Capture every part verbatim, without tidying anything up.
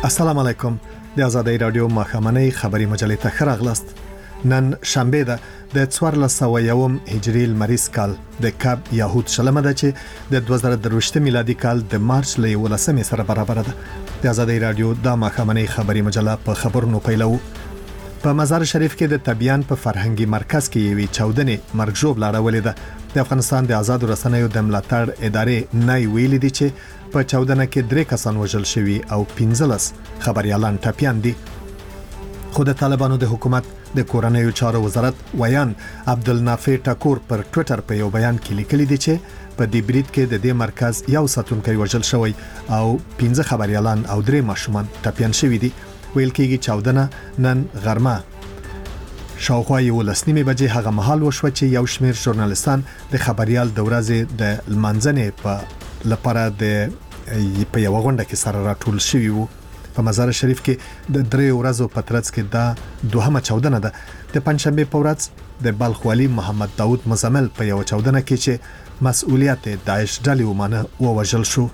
السلام علیکم. د آزادۍ رادیو ماښامنۍ خبری مجلې ته ښه راغلاست. نن شنبه ده د څوارلس سوه یوم هجري لمریز کال د کب یهود شلمه ده چې د دوه زره درویشت میلادي کال د مارچ له یولسمې سره برابر ده. د آزادۍ رادیو د ماښامنۍ خبری مجله په خبرونو پیلو. په مزار شریف کې د طبيان په فرهنګي مرکز کې یوې چاودنې مرګ ژوبله راولې ده. د افغانستان د آزادو رسنیو د ملاتړ ادارې نای ویلي دي چې په چاودنه کې درې کسان وژل شوي او پنځلس خبريالان ټپيان دي. خو د طالبانو د حکومت د کورنیو چارو وزارت ویان عبدالنافع ټکور پر ټوئیټر په یو بیان کې لیکلي دي چې په دې برید کې د دې مرکز یو ساتونکی وژل شوی او پنځه خبريالان او درې ماشومان ټپيان شوي دي. ویل کېږي چاودنه نن غرمه شاوخوا یولس نیمې بجې هغه مهال وشوه چې یو شمېر ژورنالستان د خبريال د ورځې د لمانځنې په لپاره د په یو غونډه کې سره راټول شوي وو. په مزار شریف کې د درې ورځو په ترڅ کې دا دوهمه چاودنه ده. د پنځشنبه په ورځ د بلخ والي محمد داود مزمل په یو چاودنه کې چې مسؤلیت داعش ډلې ومانه ووژل شو.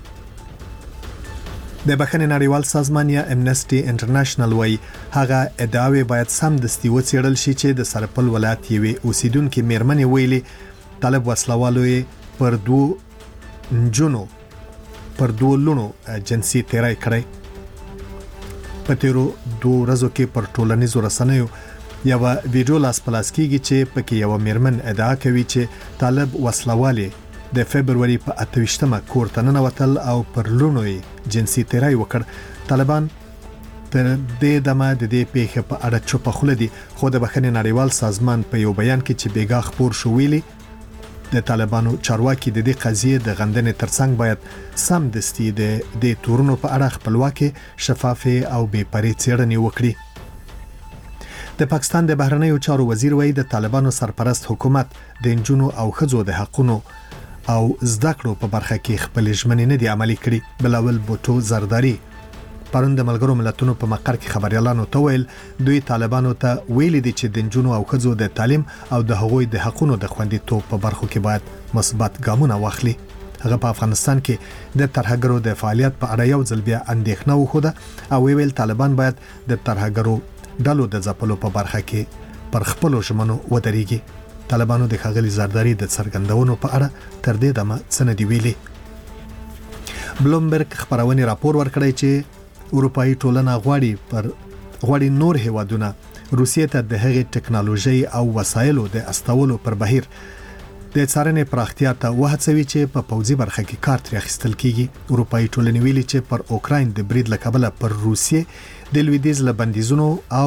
د بخښنې نړیوال سازمان یا امنسټي انټرنیشنل وایي هغه ادعاوې باید سم دستي وڅېړل شي چې د سرپل ولایت یوې اوسیدونکو میرمنې ویلي طالب وسلوالو پر دوه نجونو پر دوه لونو جنسي تیری کړی. په تیرو دوه ورځو کې پر ټولنیزو رسنیو یو ویډیو لاس پلاس کیږي چې پکې یو میرمن ادعا کوي چې طالب وسلوالي د فبرवरी په اتویشتمه کور ته ننوتل او پر لونو جنسي تیری وکړ. طالبان تر دې دمه د دې پیښې په اړه چوپ خوله دي. خو د بخښنې نړیوال سازمان په یو بیان کې چې بیګا خبر شو ویلي د طالبانو چارواکي د دې قضیې د غندنې ترڅنګ باید سم دستي د دې تورونو په اړه خپلواکي شفافه او بې پرې څېړنې وکړي. د پاکستان د بهرنیو چارو وزیر وایي د طالبانو سرپرست حکومت د انجونو او خځو د حقونو او زده کړو په برخه کې خپل ژمنې نه دي عملي کړي. بلاول بوټو زرداری پرون د ملګرو ملتونو په مقر کې خبريالانو ته ویل دوی طالبانو ته ویلي دي چې د انجونو او خځو د تعلیم او د هغوی د حقونو د خوندیتوب په برخو کې باید مثبت ګامونه واخلي. هغه په افغانستان کې د ترهګرو د فعالیت په اړه یو ځل بیا اندېښنه وښوده او ویل طالبان باید د ترهګرو ډلو د ځپلو په برخه کې پر خپل ژمنو ودرېږي. طالبانو د خغلی زرداری د څرګندونو په اړه تر دې دمه څه نه دی ویلي. بلومبرګ خبرونه راپور ورکړی چې اروپאי ټولنه غواړي پر غواړي نور هیوادونه روسیې ته د هغې ټکنالوژي او وسایلو د استولو پر بهیر د څارنې پراختیا ته وهڅوي چې په پوځي برخه کې کار ترې اخیستل کیږي. اروپאי ټولنې ویلي چې پر اوکراین د برید له کبله پر روسیې د لویدیځ له بندیزونو او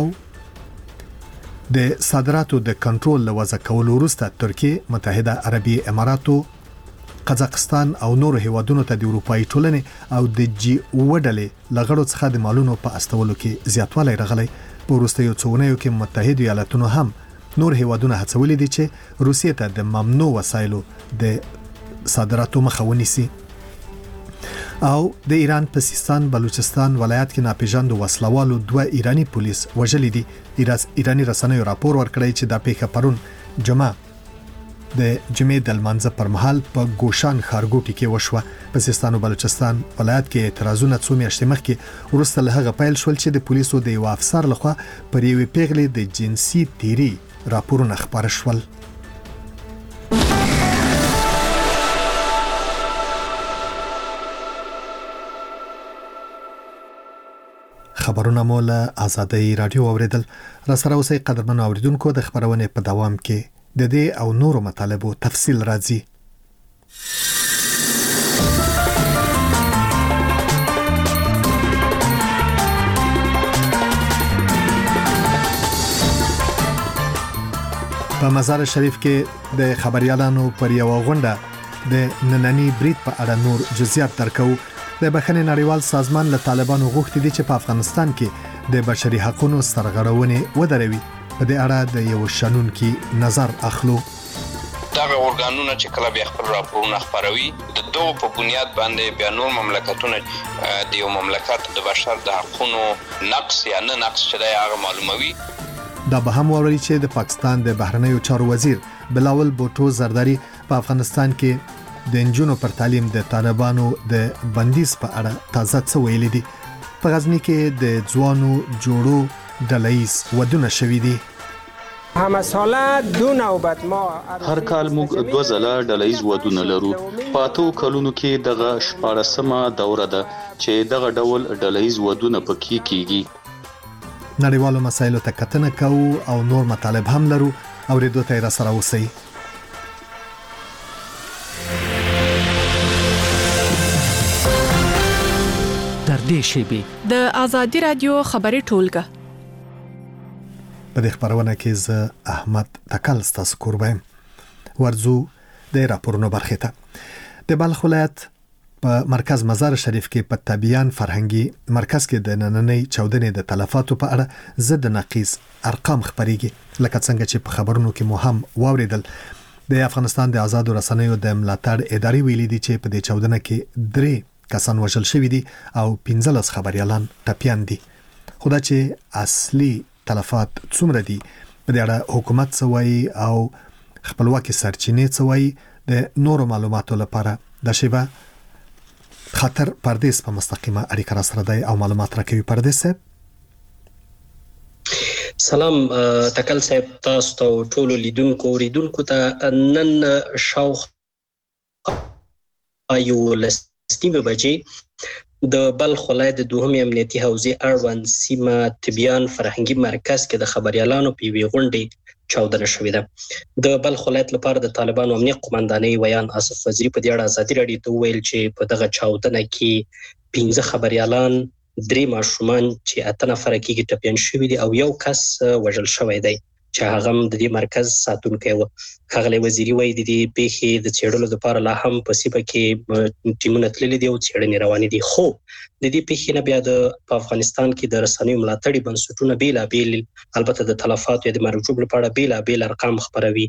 د صادراتو د کنټرول له وضع کولو وروسته ترکیه، متحده عربي اماراتو، قزاقستان او نور هیوادونو ته د اروپאי ټولنې او د جی وډلې لغړو څخه د مالونو په استولو کې زیاتوالی راغلی. په وروستیو څوونیو کې متحده ایالاتونو هم نور هیوادونه هڅولي دي چې روسیې ته د ممنوع وسایلو د صادراتو مخه ونیسي. او د ایران په سیستان بلوچستان ولایت کې ناپېژاندو وسلوالو دوه ایرانی پولیس وژلي دي. ایرانی رسنیو راپور ورکړی چې دا پیښه پرون جمعه د جمعې د لمانځه پر مهال په ګوشان ښارګوټي کې وشوه. په سیستان او بلوچستان ولایت کې اعتراضونه څو میاشتې مخکې وروسته له هغه پیل شول چې د پولیسو د یو افسر لخوا پر یوې پیغلې د جنسي تیری راپورونه خپاره شول. خبرونه مو له آزادۍ رادیو اوریدل. را سره اوسئ قدرمنو اوریدونکو. د خبرونې په دوام کې د دې او نورو مطالبو تفصیل راځي. په مزار شریف کې د خبريالانو پر یو غونډه د نننی برید په اړه نور جزئیات درکو. د بخښنې نړیوال سازمان له طالبانو غوښتي دي چې په افغانستان کې د بشري حقوقو سرغړونې ودروي. په دې اړه د یو شنونکي نظر اخلو. دغه اورګانونه چې کله بیا خپل راپورونه خپروي د دوه په بنیاد باندې بیا نور مملکتونه د یو مملکت د بشر د حقوقو نقص یا نه نقص چې دا هغه معلوموي. دا به هم ووري چې د پاکستان د بهرنیو چارو وزیر بلاول بوټو زرداری په افغانستان کې د انجونو پر تعلیم د طالبانو د بندیز په اړه تازه څه ویلي دي. په غزنی کې د ځوانو جوړو ډلهیز ودونه شوي دي. همه ساله دو نوبت ما هر کال موږ دوه ځله ډلهیز ودونه لرو. په اتو کلونو کې دغه شپاړسمه دوره ده چې دغه ډول ډلهیز ودونه پکې کیږي. نړیوالو مسایلو ته کتنه کوو او نور مطالب هم لرو او ریډیو ته را سره اوسئ. در دې شیبې د آزادی رادیو خبري ټولګه په دې خبرونه کې زه احمد تکل ستاسو قربان ورزو د راپورونو برخه ته د بلخ ولایت په مرکز مزار شریف کې په طبيعان فرهنګي مرکز کې د نننۍ چودنې د تلفاتو په اړه زد نقیص ارقام خبريږي لکه څنګه چې په خبرونو کې مو هم واوریدل. د افغانستان د آزادو رسنیو د ملاتړ ادارې ویلي دي چې په دې چودنه کې درې کسان وژل شوي دي او پنځلس خبريالان ټپيان دي. خدا چې اصلي تلفات څومره دي په دې اړه حکومت څوایي او خپلواکي سرچینې څوایي د نورو معلوماتو لپاره د شیبه خطر پردیس په مستقیمه اړیکه را سره دی او معلومات راکوي. پردیس سلام تکل صاحب، تاسو ته ټول لیدونکو ریدونکو ته نن شاوخ ایو لستیمه بجې د بلخ ولایت د دوهم امنیتي حوزې اړوند سیمه طبيعان فرهنګي مرکز کې د خبريالانو په وی غونډې چاودنه شوې ده. د بلخ ولایت لپاره د طالبانو امنیت قومندانۍ ویان اسف وزیری په دې اړه ازادي رادیو ته ویل چې په دغه چاودنه کې پنځه خبريالان، درې ماشومان چې اته نفر کې ټپيان شوي دي او یو کس وژل شوی دی چې هغه د دې مرکز ساتونکی و. ښاغلی وزیری وایي د دې پیښې د څېړلو لپاره لا هم په سیمه کې ټیمونه تللي دي او څېړنې روانې دي. خو د دې پیښې نه بیا د افغانستان کې د رسنیو ملاتړي بنسټونه بېلابېل البته د تلفاتو یا د مرګ ژوبلو په اړه بېلابېل ارقام خپروي.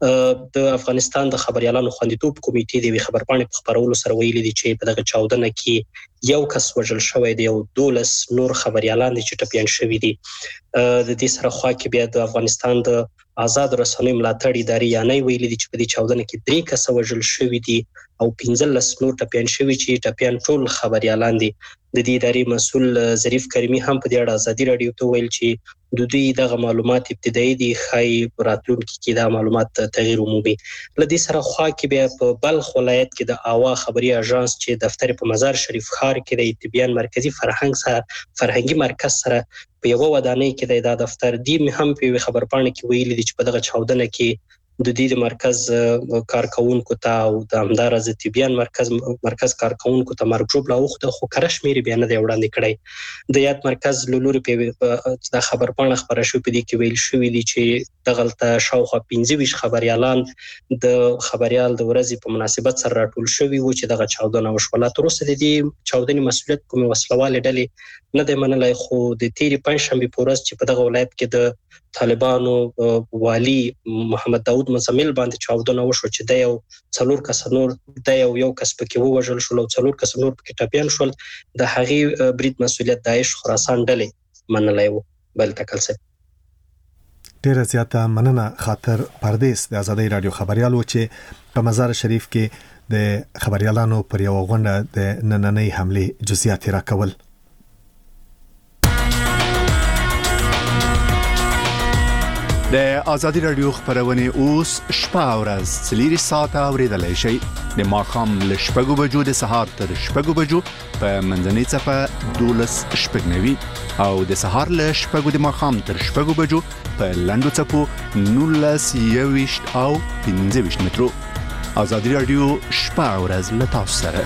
د افغانستان د خبريالانو خوندیتوب کمیټې د یوې خبرپاڼې په خپرولو سره ویلي دي چې په دغه چاودنه کې یو کس وژل شوی دی او دولس نور خبريالان دي چې ټپيان شوي دي. د دې سره خوا کې بیا د افغانستان د آزاد رسنیو ملاتړ ادارې یانې ویلي دي چې په دې چاودنه کې درې کسه وژل شوي دي او پنځلس نور ټپيان شوي چې ټپيان ټول خبريالان دي. د دې ادارې مسؤل ظریف کریمي هم په دې اړه ازادي رادیو ته ویل چې د دوی دغه معلومات ابتدایي دي، خای راتلونکي کې دا معلومات تغیر عمومي. لدې سره خوا کې بیا په بلخ ولایت کې د اوا خبري اژانس چې دفتر په مزار شریف ښار کې د طبيعان مرکزی فرهنګ سره فرهنګي مرکز سره په یو ودانۍ کې د دفتر دی هم په خبرپاڼه کې ویلي دي چې په دغه چاودنه کې د دې مرکز کارکونکو ته او د همدارز طبيعان مرکز مرکز کارکونکو ته مرګ ژوبله وخته خو کرشمیر بیا نه دی وړاندې کړی. د یاد مرکز لوري په د خبرپاڼه خبره شو په دې کې ویل شوې دي چې دغلته شاوخوا پنځه ویشت خبريالان د خبريال د ورځې په مناسبت سره راټول شوي وو چې دغه چاودنه وشوله. تر اوسه د دې چاودنې مسؤلیت کومې وسلوالې ډلې نه دی منلی، خو د تیرې پنجشنبې په ورځ چې په دغه ولایت کې د طالبانو والی محمد داود مزمل باندې چاودنه وشو چې د یو څلور کس نور د یو یو کس پکې ووژل شو او څلور کس نور پکې ټپيان شول. د هغې برید مسؤلیت داعش خراسان ډلې منلی وو. بل تکل صاحب ډیره زیاته مننه. خاطر پردیس د آزادۍ رادیو خبريال و چې په مزار شریف کې د خبريالانو پر یو غونډه د نننۍ حمله جزئیات راکول. د آزادی رادیو خبرونه اوس شپه او ورځ څلور ساعته اوریدلای شئ. د ماښام له شپږو بجو د سهار تر شپږو بجو په منځنۍ صفه دولس شپږنوي او د سهار له شپږو د ماښام تر شپږو بجو په لنډو څپو نولس یوویشت او پنځه ویشت مترو. آزادی رادیو شپه او ورځ له تاسو سره.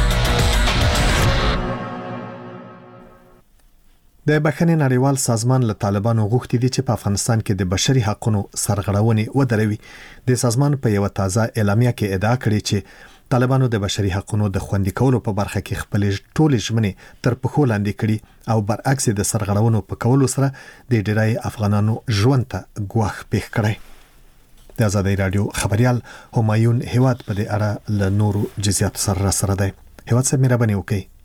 د بخښنې نړیوال سازمان له طالبانو غوښتي دي چې په افغانستان کې د بشري حقوقو سرغړونې ودروي. د سازمان په یو تازه اعلامیه کې ادعا کړې چې طالبانو د بشري حقوقو د خوندي کولو په برخه کې خپل ټولې ژمنې تر پښو لاندې کړي او برعکس د سرغړونو په کولو سره د ډیری افغانانو ژوند ته ګواښ پېښ کړی. د آزادۍ رادیو خبريال همایون هیواد په دې اړه له نورو جزئیات سره سره دی. هیواد سره مهرباني وکړئ.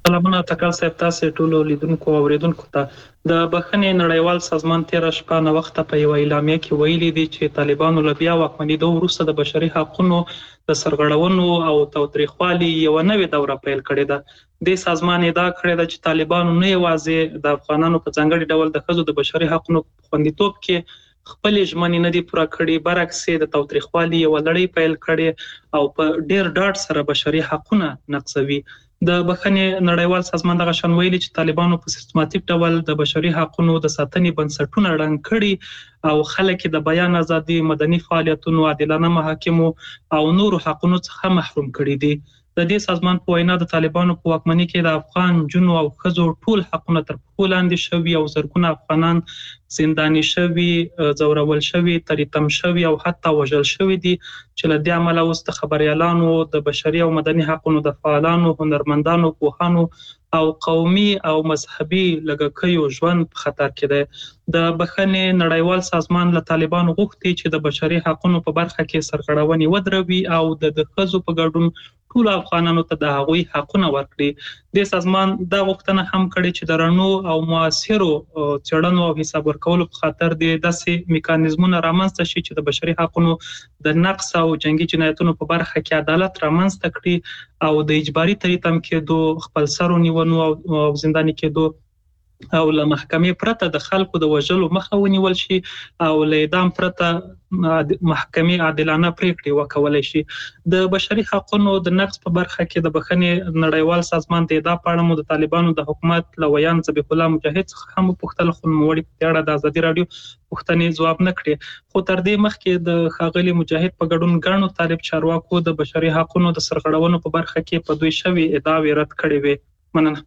سلامونه تکل صاحب، تاسو ټول لیدونکو او اوریدونکو ته د بخښنې نړیوال سازمان تیر شپه نه وخت په یو اعلامیه کې ویلي دي چې طالبانو له بیا واکمنېدو وروسته د بشري حقوقو د سرغړونو او تاوتریخوالي یو نوې دوره پیل کړې ده. د سازمان ادعا کړې ده چې طالبانو نه یوازې د افغانانو په ځانګړي ډول د ښځو د بشري حقوقو خوندیتوب کې خپل ژمنې نه دي پوره کړې، برعکس د تاوتریخوالي یو لړۍ پیل کړې او په ډېر ډاډ سره بشري حقوقونه نقضوي. د بخښنې نړیوال سازمان دغه شان ویلي چې طالبانو په سیستماتیک ډول د بشري حقوقو د ساتنې بنسټونه ړنګ کړي او خلک د بیان ازادي، مدني فعالیتونو، عادلانه محاکمو او نورو حقوقو څخه محروم کړي دي. د دې سازمان په وینا د طالبانو په واکمنۍ کې د افغان جنو او ښځو ټول حقونه تر پښو لاندې شوي او زرګونه افغانان زنداني شوي، ځورول شوي، تریتم شوي او حتی وژل شوي دي چې له دې امله اوس د خبريالانو، د بشري او مدني حقوقو د فعالانو، هنرمندانو، پوهانو او قومي او مذهبي لږکیو ژوند په خطر کې دی. د بخښنې نړیوال سازمان له طالبانو غوښتي چې د بشري حقوقو په برخه کې سرغړونې ودروي او د ښځو په ګډون ټول افغانانو ته د هغوی حقونه ورکړي. د سازمان دا غوښتنه هم کړې چې د رڼو او موثرو څېړنو او حساب ورکولو په خاطر د داسې میکانیزمونو رامنځته شي چې د بشري حقوقو د نقض او جنگي جنایتونو په برخه کې عدالت رامنځته کړي او د اجباري تریتم کېدو، خپل سر ونیونو او زنداني کېدو او له محکمې پرته د خلکو د وژلو مخه ونیول شي او له اعدام پرته محکمې عادلانه پریکړې وکولای شي. د بشري حقوقو د نقض په برخه کې د بخښنې نړیوال سازمان د ادعا په اړه مو د طالبانو د حکومت له ویان ذبیح الله مجاهد څخه هم پوښتل، خو نوموړي په اړه د ازادي رادیو پوښتنې ځواب نه کړې. خو تر دې مخکې د ښاغلي مجاهد په ګډون ګڼو طالب چارواکو د بشري حقوقو د سرغړونو په برخه کې په دوی شوي ادعاوې رد کړې وې. مننه.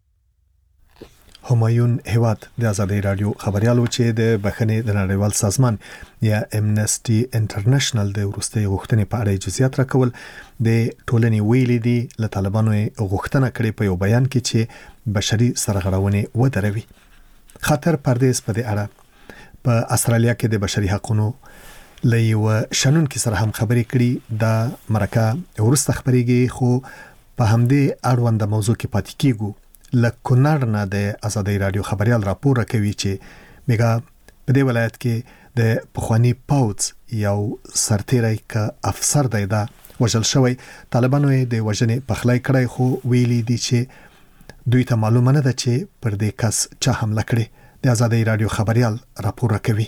همایون هیواد د ازادي رادیو خبريالو چې د بخښنې د نړیوال سازمان یا امنسټي انټرنیشنل د وروستي غوښتنې په اړه جزئیات راکول. د ټولنې ویلي دي له طالبانو غوښتنه کړې په یو بیان کې چې بشري سرغړونې ودروي. خاطر پردیس په دې اړه په استرالیا کې د بشري حقوقو له یو شنن کې سره هم خبرې کړي. د مرکه ورسته خبرېږي، خو په همدې اړوند موضوع کې پاتې کیږو. لکونړ نه د ازادي رادیو خبريال راپور کوي چې میګا په دې ولایت کې د پخوانی پاوڅ یو سرتیری ک افسر دی دا وژل شوی. طالبانو د وژنې پخلای کړی، خو ویلي دي چې دوی ته معلومه نه ده چې پر دې کس چا حمله کړې. د ازادي رادیو خبريال راپور کوي.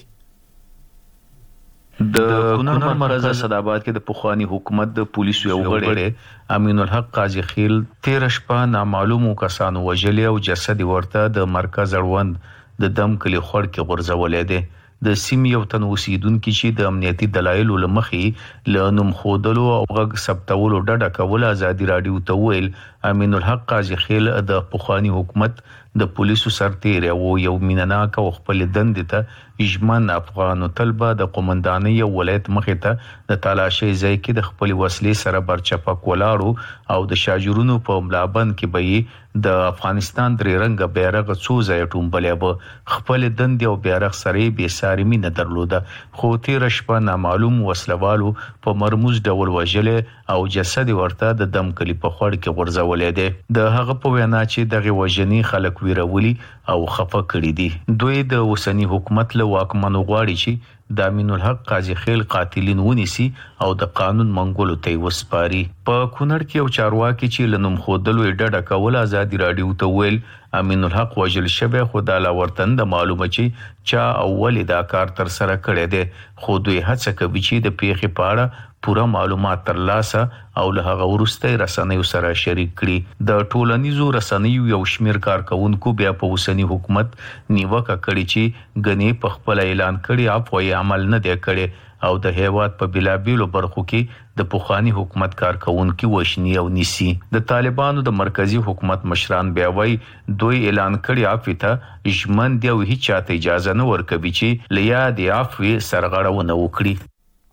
د کونړ مرکز صداباد کې د پخوانی حکومت د پولیسو یو غړی امین الحق قاضي خیل تیر شپه نامعلومو کسانو وژلې او جسد ورته د مرکز اړوند د دم کلی خور کې غورځولې ده. د سیمې یو تن اوسیدونکو چې د امنیتي دلایلو لمخې له نوم خودلو او غږ ثبتولو ډډه کول ازادي رادیو ته ویل. امین الحق قاضي خیل د پخوانی حکومت د پولیسو سرتیری او یو مینناک او خپل دندې ته ژمن افغانو طلبه د قومندانۍ ولایت مخې ته د تالاشۍ ځای کې د خپل وسلې سره برچپک ولاړو او د شاجورونو په ملابند کې به د افغانستان درې رنګه بیرغ څو ځای ټومبلې به خپل دندې او بیرغ سره به ساري مینه درلوده. خو تیر شپه نامعلوم وسلوالو په مرموز ډول وژلې او جسد ورته د دم کلی په خور کې غورځولې ده. د هغه په وینا چې دغه وژنې خلک ویرولي او خفه کړي دي. دوی د اوسنی حکومت له واکمنو غواړي چې د امین الحق قاضي خیل قاتلین ونیسي او د قانون منګولو ته وسپاري. په کونړ کې یو چارواکي چې لنوم خودلو ډډه کول ازادي رادیو ته ویل امین الحق وژل شوی، خو د لاورتند معلومه چې چا اول دا کار تر سره کړی دی. خو دوی هڅه کوي چې د پیښې په اړه پوره معلومات ترلاسه او له هغه وروسته رسنیو سره شریک کړي. د ټولنیزو رسنیو یو شمیر کارکونکو بیا په اوسنی حکومت نیوکه کړي چې غني په خپل اعلان کړي افوی عمل نه دی کړي او د هیواد په بلابیلو برخو کې د پوخانی حکومت کارکونکو وشنی او نیسی. د طالبانو د مرکزی حکومت مشران بیا وایي دوی اعلان کړي افته ژمن دی او هیڅ چاته اجازه نه ورکوي چې لیا دی افوی سرغړونه وکړي.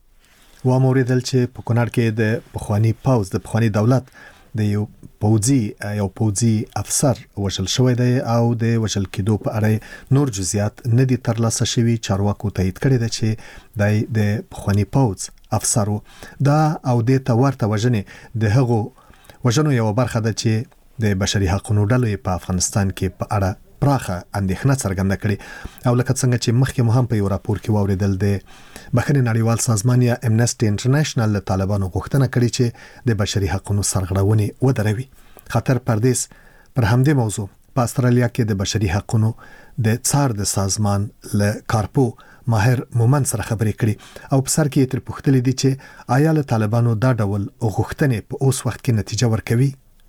و موریدل چې په کونړ کې د پخوانی پاوز د پخوانی دولت د یو پوځي یو پوځي افسر وژل شوی دی او د وژل کېدو په اړه نور جزئیات نه دي ترلاسه شوي. چارواکو تایید کړی دی چې د پخوانی پوځ افسر دا او د ته ورته وژنې د هغو وژنو یو برخه ده چې د بشري حقوقو ډلې په افغانستان کې په اړه پراخه اندېښنه څرګنده کړې او لکه څنګه چې مخکې مو هم په یو راپور کې واوریدل د بخښنې نړیوال سازمان یا امنسټي انټرنیشنل له طالبانو غوښتنه کړې چې د بشري حقوقو سرغړونې ودروي. خطر پردیس پر همدې موضوع په استرالیا کې د بشري حقوقو د څار د سازمان له کارپو ماهر مومن سره خبرې کړې او په سر کې تر پوښتلې دي چې آیا له طالبانو دا ډول غوښتنې په اوس وخت کې نتیجه ورکوي.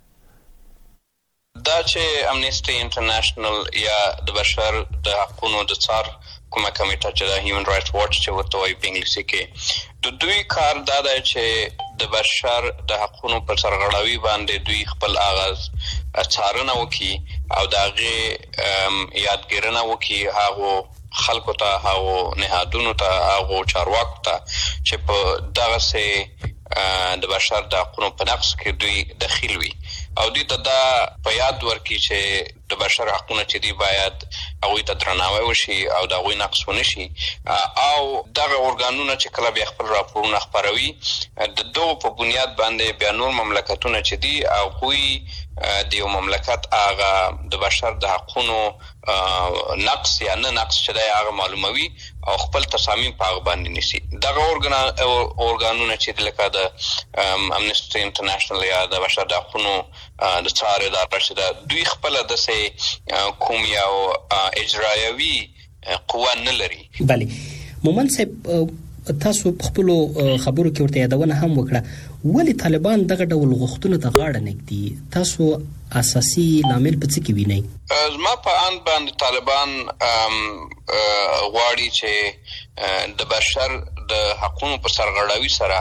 دا چې امنیسټي انټرنیشنل یا د بشر د حقوقو د څار کومه کمیټه چې د هیومن رائټس واچ چې ورته وایي په انګلیسي کې د دوی کار دا دی چې د بشر د حقوقو پر سرغړاوي باندې دوی خپل آغاز څارنه وکړي او دغه یادګیرنه وکړي هغه خلکو ته هغه نهادونو ته هغه چارواکو ته چې په دغه سه د بشر د حقوقو په نقض کې دوی دخیل وي او دوی ته دا په یاد ورکړي چې د بشر حقوقو چې دی باید هغه ته درناوی وشي او دا غوي نقص ونشي او دغه اورګانونه چې کله بیا خپل راپورونه خبروي د دوه په بنیاد باندې بیا نور مملکتونه چې دی او غوي د یو مملکت هغه د بشر د حقوقو نقص یا نه نقص چې دی هغه معلوموي او خپل تصامیم په هغه باندې نشي. دغه اورګانونه چې لکه د امنیسټي انټرنیشنل یا د بشر د حقوقو د څار اداره چې دوی خپل د سه کوم یو اجرایوي قوه نه لري. بله مومن صاحب تاسو خپل خبرو کې ورته یادونه هم وکړه ولی طالبان دغه ډول غوښتنو ته غاړه نږدي تاسو اساسي لامل په څه کې وینئ؟ زما په اند باندې طالبان غواړي چې د بشر د حقوقو پر سرغړاوي سره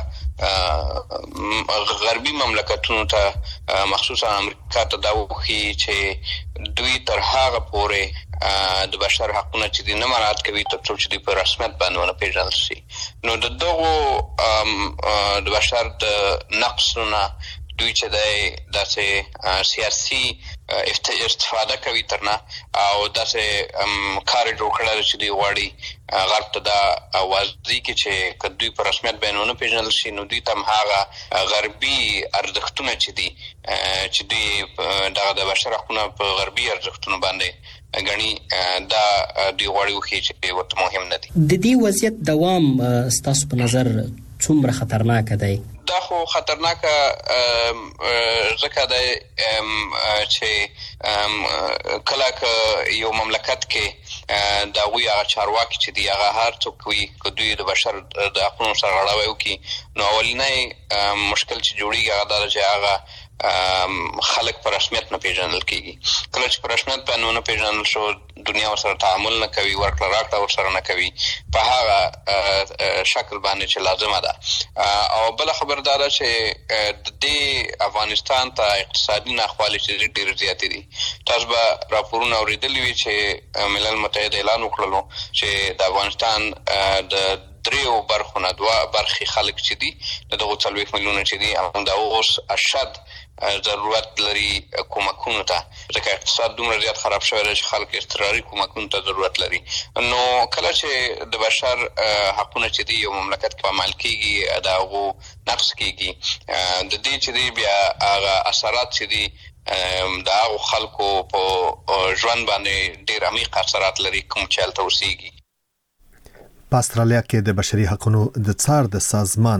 غربي مملکتونو ته مخصوصا امریکا ته دا وخی چې دوی تر هغه پورې د بشر حقوقو چې د نه مراعات کوي تر څو چې په رسمیت باندې ونه پیژندل شي. نو د دغه د بشر د نقصونه دوی چې داسې سیاسي استفاده کوي ترنه او داسې کار جوړ کړل چې دوی غواړي غرب ته دا واضح کې چې دوی په رسمیت باندې ونه پیژندل شي نو دوی تم هغه غربي ارزښتونه چې دي چې دوی د بشر حقوقو په غربي ارزښتونو باندې غني دا دوی غواړي وکړي چې ورته مهم نه دي. د دې وضعیت دوام ستاسو په نظر څومره خطرناک دی؟ دا خو خطرناک ځکه دی چې کله که یو مملکت کې دا وی هغه چارواکي چې دی هغه هر څوک وي که دوی د بشر د حقوقو سرغړاوي وکړي نو اولنی مشکل چې جوړیږي هغه دا چې هغه خلک په رسمیت نه پیژندل کیږي. کله چې په رسمیت باندې نه پیژندل شو دنیا ورسره تعامل نه کوي ورکړه راکړه ورسره نه کوي په هغه شکل باندې چې لازمه ده. او بل خبردار چې د افغانستان ته اقتصادي ناخوالې چې ډېر زیات دي تاسو به راپورونه اوریدلي وي چې ملل متحد اعلان وکړلو چې د افغانستان د دریو برخونه دوا برخي خلک چې دي دغه څلوېښت میلیونه چې دي هم دا اوس اشد ضرورت لري کومکونو ته ځکه اقتصاد دومره زیات خراب شوی دی چې خلک اضطراري کومکونو ته ضرورت لري. نو کله چې د بشر حقوقو چې دی یو مملکت په عمل کېږي دا غو نقص کېږي د دې چې دی بیا هغه اثرات چې دی دا غو خلکو په ژوند باندې ډېر عمیق اثرات لري کوم چې هلته اوسېږي. په استرالیا کې د بشري حقوقو د څار د سازمان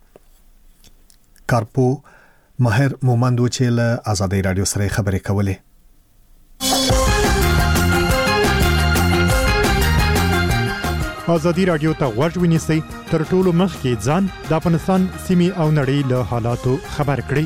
کارپو ماهر مومند چې له آزادۍ رادیو سره خبرې کولې. آزادۍ رادیو ته غوږ ونیسئ تر ټولو مخکې ځان د افغانستان سیمې او نړۍ له حالاتو خبر کړئ.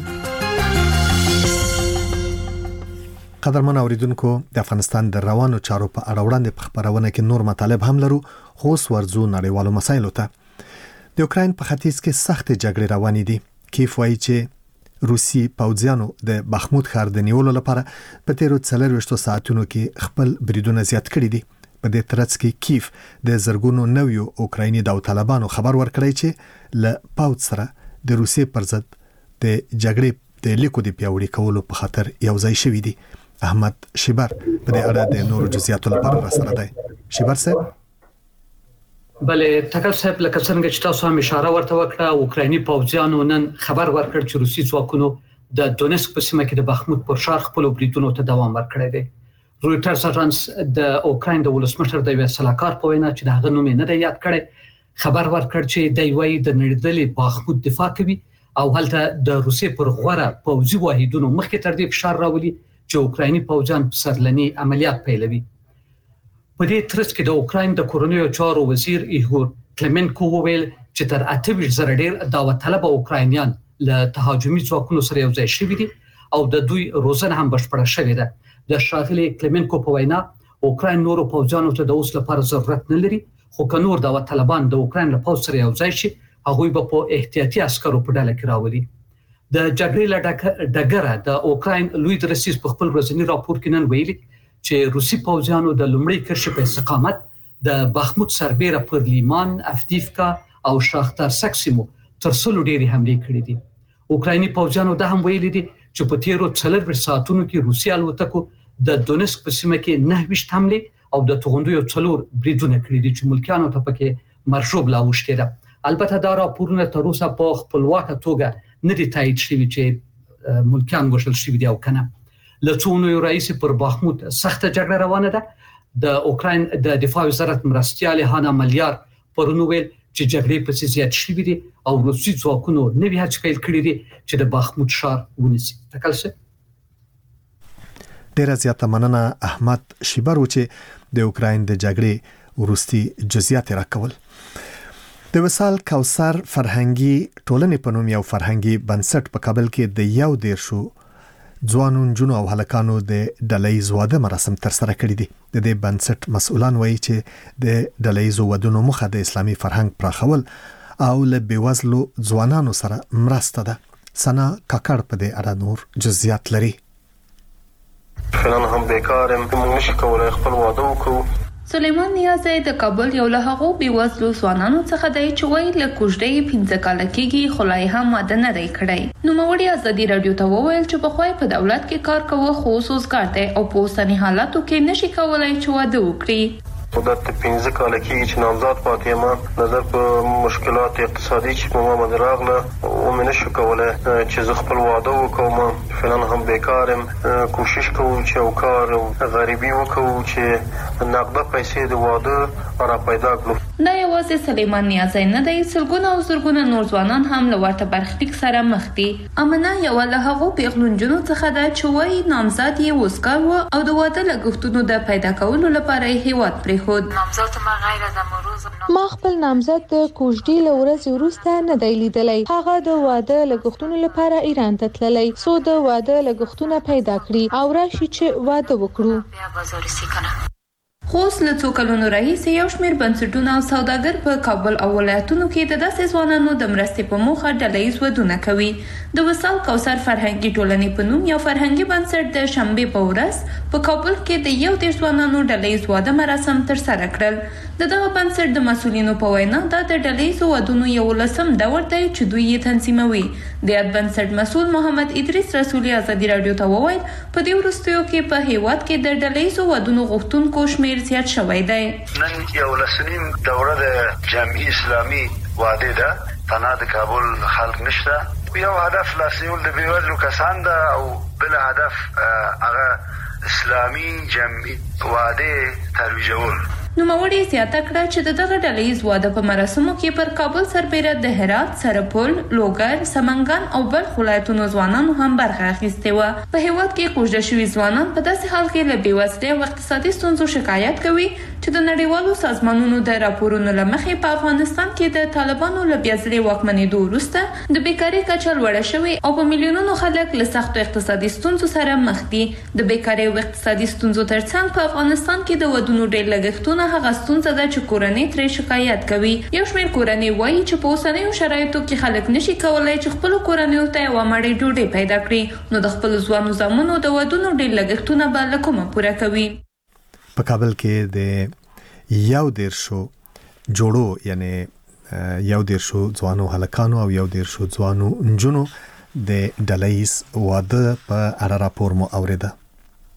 قدرمن اوریدونکو د افغانستان د روانو چارو په اړه وړاندې په خبرونه کې نور مطالب هم لرو خو ورزو نړیوالو مسایلو ته. د اوکراین په ختیځ کې سخت جګړې روانې دي. کیف وایي چې روسي پوځیانو د بخمود ښار د نیولو لپاره په تیرو څلوېښتو ساعتونو کې خپل بریدونه زیات کړي دي. په دې ترڅ کې کیف د زرګونو نویو اوکرایني داوطلبانو خبر ورکړی چې له پوځ سره د روسي پر ضد د جګړې د لیکو د پیاوړي کولو په خاطر یو ځای شوی دی. احمد شیبر په دې اړه د نورو جزئیاتو لپاره را سره دی. شیبر صاحب بله تکل صاحب لکه څنګه چې تاسو هم اشاره ورته وکړه اوکرایني پوځیانو نن خبر ورکړ چې روسي ځواکونو د دونسک په سیمه کې د بخمود پر شار خپل بریدونو ته دوام ورکړی دی. رویټرز اژانس د اوکراین د ولسمشر د یو سلاکار په وینا چې د هغه نوم نه دی یاد کړی خبر ورکړ چې د یوې د نړیدلې بخمود دفاع کوي او هلته د روسیې پر غوړه پوځي واحدونو مخکې تر دې فشار راولي چې اوکرایني پوځیان سرلني عملیات پیلوي. په دې ترڅ کې د اوکراین د کورنیو چارو وزیر ایغور کلمنکو وویل چې تر اته ویشت زره ډیر دعوت طلب اوکراینیان له تهاجمي ځواکونو سره یو ځای شوي دي او د دوی روزنه هم بشپړه شوې ده. د ښاغلي کلمنکو په وینا اوکراین نورو پوځیانو ته د اوس لپاره ضرورت نه لري، خو که نور دعوت طلبان د اوکراین له پوځ سره یو ځای شي هغوی به په احتیاطي عسکرو په ډله کې راولي. د جګړې له ډګره د اوکراین لوی درسیز په خپل ورځني راپور کې نن ویلي چې روسي پوځیانو د لومړي کرښې په استقامت د بخمود سربېره پر لیمان، افدیفکا او شاختار سکسیمو تر څلو ډېرې حملې کړې دي. اوکرایني پوځیانو دا هم ویلي دي چې په تیرو څلور ساعتونو کې روسي الوتکو د دونسک په سیمه کې نه ویشت حملې او د توغندیو څلور بریدونه کړي دي چې ملکیانو ته پکې مرشوب لا وشته ده. البته دا راپورونه تر اوسه په خپلواکه توګه نه دي تایید شوي چې ملکیان وشل شوي دي او کنه. له څو اونیو راهیسې پر بخمود سخته جګړه روانه ده. د اوکراین د دفاع وزارت مرستیال هانا ملیار پرون ویل چې جګړې په زیات شوي دي او روسي ځواکونو نوې هڅې پیل کړې دي چې د بخمود ښار ونیسي. تکلسه ډیره زیاته مننه احمد شیبرو چې د اوکراین د جګړې وروستي جزئیات راکول. د وصال کوثر فرهنګي ټولنې په نوم یو فرهنګي بنسټ په کابل کې د یو دیرشو ځوانو نجونو او هلکانو د ډلهییز واده مراسم ترسره کړي دي. د دې بنسټ مسؤلان وایي چې د ډلهییزو ودونو موخه د اسلامي فرهنګ پراخول او له بېوزلو ځوانانو سره مرسته ده. سنا کاکړ په دې اړه نور جزئیات لري. فلان هم بیکارم موږ نشو کولای خپل واده وکړو. سلیمان نیازی د کابل یو له هغو بېوزلو ځوانانو څخه دی چې وایي له کوژدې پنځه کاله کېږي خو لا یې هم واده نه دی کړی. نوموړي ازادي راډیو ته وویل چې پخوا یې په دولت کې کار کوه خو اوس روزګار دی او په اوسني حالاتو کې نشي کولی چې واده وکړي. مدت پنځه کاله کېږي چې نامزاد پاتې یم. نظر په مشکلات اقتصادي چې په ما باندې راغله او مې نشو کولی چې زه خپل واده وکړم. فعلا هم بیکار یم. کوشش کوو چې یو کار غریبي وکړو چې نقده پیسې د واده را پیدا کړو. دا یوازې سلیمان نیازی نه دی، سلګونه او زرګونه نور ځوانان هم له ورته برخلیک سره مخ دي. امنه یوه له هغو پیغلو نجونو څخه ده چې وایي نامزاد یې وزګار و او د واده لګښتونو د پیدا کولو لپاره یې هېواد پرېښود. ما خپل نامزد د کوژدې له ورځې وروسته نه دی لیدلی. هغه د واده لګښتونو لپاره ایران ته تللی څو د واده لګښتونه پیدا کړي او راشي چې واده وکړو. خو اوس له څو کلونو راهیسې یو شمېر بنسټونه او سوداګر په کابل او ولایتونو کې د داسې ځوانانو د مرستې په موخه ډلهییز ودونه کوي. د وصال کوثر فرهنګي ټولنې په نوم یو فرهنګي بنسټ د شنبې په ورځ په کابل کې د یو دېرش ځوانانو ډلهییز واده مراسم ترسره کړل. د دغه بنسټ د مسؤلینو په وینا دا د ډلهییزو ودونو یولسم دور دی چې دوی یې تنظیموي. د یاد بنسټ مسؤل محمد ادریس رسولي ازادي راډیو ته وویل په دې وروستیو کې په هیواد کې د ډلهییزو ودونو غوښتونکو شمېر زیات شوی دی. نن یولسمین دوره د جمعي اسلامي واده ده. تنها د کابل خلک نشته. یو هدف لاسنیول د بېوزلو کسان ده او بل هدف هغه اسلامي جمعي واده ترویجول. نوموړي زیاته کړه چې د دغه ډلهییز واده په مراسمو کې پر کابل سربېره د هرات، سرپل، لوګر، سمنګان او بلخ ولایتونو ځوانانو هم برخه اخیستې وه. په هیواد کې کوژده شوي ځوانان په داسې حال کې له بېوزلۍ او اقتصادي ستونزو شکایت کوي چې د نړیوالو سازمانونو د راپورونو له مخې په افغانستان کې د طالبانو له بیا ځلې واکمنېدو وروسته د بیکارۍ کچه لوړه شوې او په میلیونونو خلک له سختو اقتصادي ستونزو سره مخ دي. د بیکارۍ او اقتصادي ستونزو ترڅنګ په افغانستان کې د ودونو ډېر لګښتونه هغه ستونزه ده چې کورنۍ ترې شکایت کوي. یو شمېر کورنۍ وایي چې په اوسنیو شرایطو کې خلک نشي کولی چې خپلو کورنیو ته یوه مړۍ ډوډۍ پیدا کړي، نو د خپلو ځوانو زامنو د ودونو ډېر لګښتونه به له کومه پوره کوي. په کابل کې د یو دیرشو جوړو یعنی یو دیرشو ځوانو هلکانو او یو دیرشو ځوانو نجونو د ډلهییز واده په اړه راپور مو اوریده.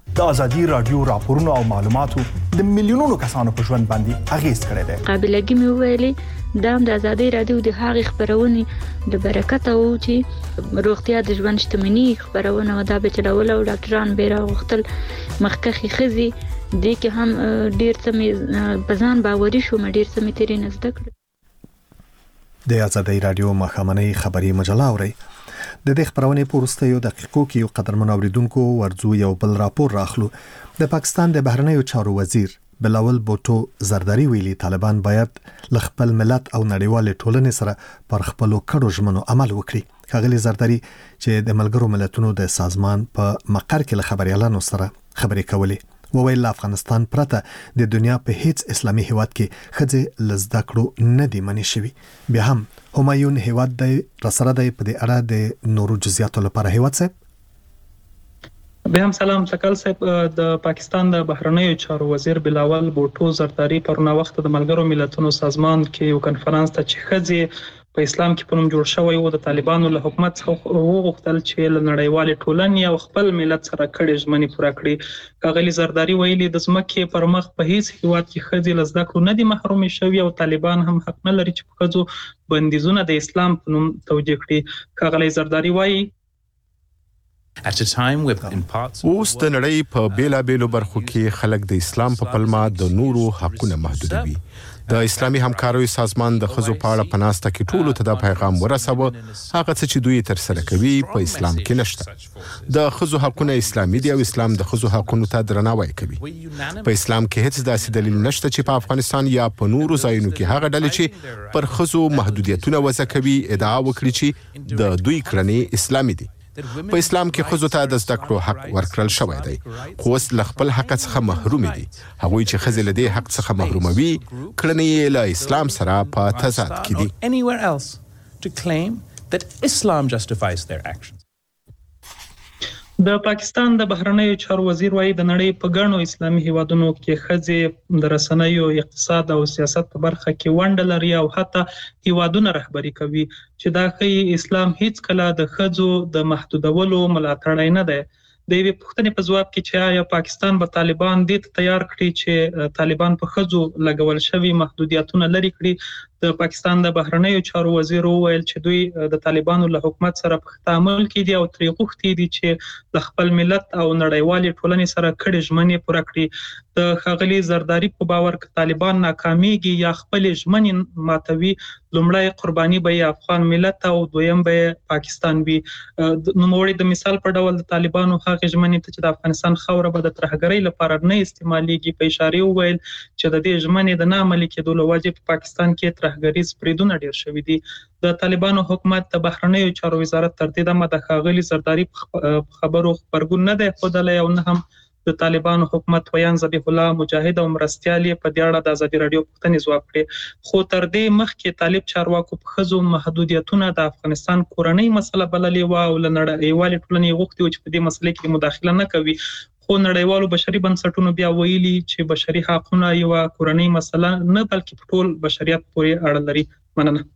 د ازادي رادیو راپورونو او معلوماتو د میلیونونو کسانو په ژوند باندې اغیز کړی دی. قابلیت مې ویلي دا د ازادي رادیو د هغې خبرونه د برکت او چې روغتیا د ژوند شتمنۍ خبرونه ودا به چلول او ډاکټران بیره غوښتل مخکخي خزي د کې هم ډیر څه مې بزان باوري شو مې ډیر څه مې تیرې نزد کړ. د ازادي رادیو مخامنۍ خبري مجله اوري د دې خبرونه پورسته یو دقیقو کې یو قدر منوریدونکو ورزو یو بل راپور راخلو. د پاکستان د بهرنیو چارو وزیر بلاول بوټو زرداری ویلي طالبان باید لخپل ملت او نړیوال ټولنې سره پر خپل کډو ژمنو عمل وکړي. خغلی زرداری چې د ملګرو ملتونو د سازمان په مقر کې له خبريالانو سره خبرې کولې وویل افغانستان پرته د دنیا په هیڅ اسلامي هیواد کې خځې لزده کړو نه دی منې شوی. بیا هم همایون هیواد د رسره د په دې اړه د نورو جزئیاتو لپاره هیواد صاحب به هم سلام سکل صاحب. د پاکستان د بهرنیو چارو وزیر بلاول بوټو زرداری پرونه وخت د ملګرو ملتونو سازمان کې یو کنفرانس ته چې خځې په اسلام کې په نوم جوړ شوی و د طالبانو له حکومت څخه وغوښتل چې له نړیوال ټولنې او خپل ملت سره کړي ژمنې پوره کړي. کاغلی زرداری ویلي د ځمکې پر مخ په هیڅ هیواد کې خځې له زده کړو نه دي محروم شوي او طالبان هم حق نه لري چې په ښځو بندیزونه د اسلام په نوم توجیه کړي. کاغلی زرداری وایي اوس د نړۍ په بیلا بیلو برخو کې خلک د اسلام په پلمه د نورو حقونه محدودوي. د اسلامي همکاریو سازمان د خزو په اړه پناسته کې ټولو ته د پیغام ورسوه هغه څه چې دوی تر سره کوي په اسلام کې نشته. د خزو حقونه اسلامي دي او اسلام د خزو حقونو ته درناوی کوي. په اسلام کې هیڅ داسې دلیل نشته چې په افغانستان یا په نورو ځایونو کې هغه ډلې چې پر خزو محدودیتونه وضع کوي ادعا وکړي چې د دوی کړنې اسلامي دي. په اسلام کې خزو ته د زده کړو حق ورکړل شوی دی خو اوس له خپل حق څخه محروم دي. هغوی چې خزې له دې حق څخه محروموي کړنې یې له اسلام سره په تضاد کې دي. د پاکستان د بهرنیو چارو وزیر وايي د نړۍ په ګڼو اسلامي هیوادونو کې خځې د رسنیو اقتصاد او سیاست په برخه کې ونډه لري او حتی هیوادونه رهبری کوي چې دا ښيي اسلام هیڅ کله د خځو د محدودولو ملاتړی نه دی. د یوې پوښتنې په ځواب کې چې آیا پاکستان به طالبان دې ته تیار کړي چې طالبان په خځو لګول شوي محدودیتونه لري کړي د پاکستان د بهرنیو چارو وزیر وویل چې دوی د طالبانو له حکومت سره په تعامل کې دي او ترې غوښتي دي چې د خپل ملت او نړیوالې ټولنې سره کړي ژمنې پوره کړي. د ښاغلي زرداری په باور که طالبان ناکامیږي یا خپل ژمنې ماتوي لومړی قرباني به افغان ملت او دویم به پاکستان وي. نوموړي د مثال په ډول د طالبانو هغه ژمنې ته چې د افغانستان خاوره به د ترهګرۍ لپاره نه استعمالېږي په اشاره وویل چې د دې ژمنې د نه عملي کېدو له وجې په پاکستان کې ترهګریز بریدونه ډیر شوي دي. د طالبانو حکومت د بهرنیو چارو وزارت تر دې دمه د ښاغلي زرداری خبرو خبرګون نه دی ښودلی او نه هم د طالبانو حکومت ویان ذبیح الله مجاهد او مرستیال په دې اړه د ازادي رادیو پوښتنې ځواب کړې. خو تر دې مخکې طالب چارواکو په ښځو محدودیتونه د افغانستان کورنۍ مسله بللې وه او له نړیوالې ټولنې غوښتي وو چې په دې مسلې کې مداخله نه کوي. خو نړیوالو بشري بنسټونو بیا ویلي چې بشري حقونه یو کورنۍ مسله نه بلکې په ټول بشریت پورې اړه لري. مننه.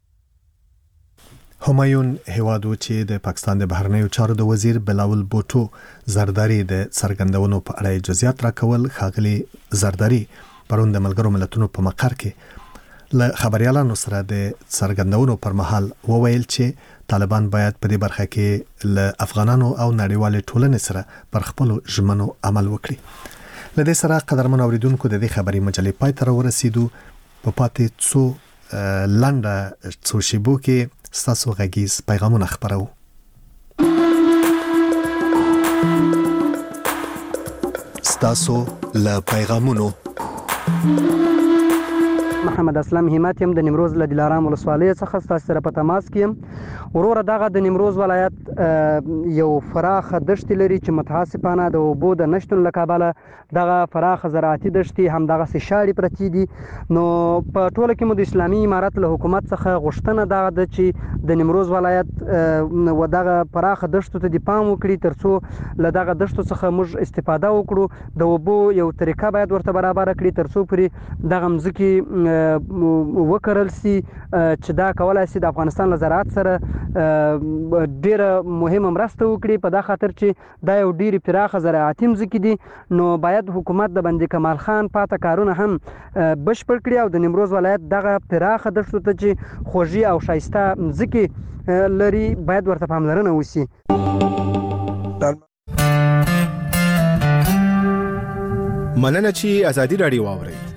همایون هیوادو چې د پاکستان د بهرنیو چارو د وزیر بلاول بوټو زرداری د څرګندونو په اړه جزئیات راکول. ښاغلي زرداری پرون د ملګرو ملتونو په مقر کې له خبريالانو سره د څرګندونو پر مهال وویل چې طالبان باید په دې برخه کې له افغانانو او نړیوال ټولنې سره پر خپل ژمنو عمل وکړي. له دې سره قدرمن اوریدونکو د دې خبري مجلې پای ته ورسېدو. په پاتې څو لنډه څو شیبو کې ستاسو غږیز پیغامونه خپرو. ستاسو له پیغامونو محمد اسلام همت يم د نیمروز له دلارام ولسوالۍ څخه ستاسو سره په تماس کې یم. وروره دغه د نیمروز ولایت یو فراخه دښتې لري چې متاسفانه د اوبو د نشتون له کبله دغه فراخه زراعتي دښتې همدغسې شاړې پرتې دي. نو په ټوله کې مو د اسلامي امارت له حکومت څخه غوښتنه دغه ده چې د نیمروز ولایت و دغه فراخه دښتو ته د پام وکړي تر څو له دغه دښتو څخه موږ استفاده وکړو. د اوبو یو طریقه باید ورته برابره کړي تر څو پورې دغه مځکې وکړل سي چې دا کولای سي د افغانستان له زراعت سره ډیره مهمه مرسته وکړي په دا خاطر چې دا یو ډیره پراخه زراعتي ځمکې دي نو باید حکومت د بندي کمال خان پاته کارونه هم بشپړ کړي او د نیمروز ولایت دغه پراخه دښتو ته چې خوږی او شایسته ځمکې لري باید ورته پاملرنه وشي. مننه چې ازادي راډیو واورئ.